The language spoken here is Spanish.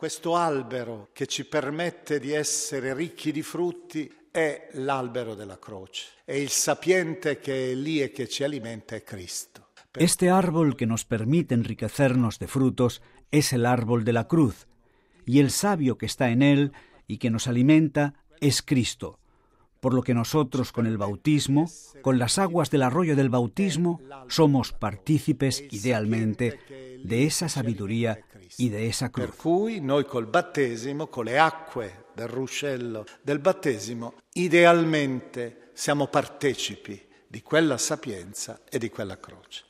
Questo albero che ci permette di essere ricchi di frutti è l'albero della croce. E il sapiente che è lì e che ci alimenta è Cristo. Este árbol que nos permite enriquecernos de frutos es el árbol de la cruz, y el sabio que está en él y que nos alimenta es Cristo, por lo que nosotros con el bautismo, con las aguas del arroyo del bautismo, somos partícipes idealmente de esa sabiduría y de esa cruz. Per cui noi col battesimo, con le acque del ruscello del battesimo, idealmente siamo partecipi di quella sapienza e di quella croce.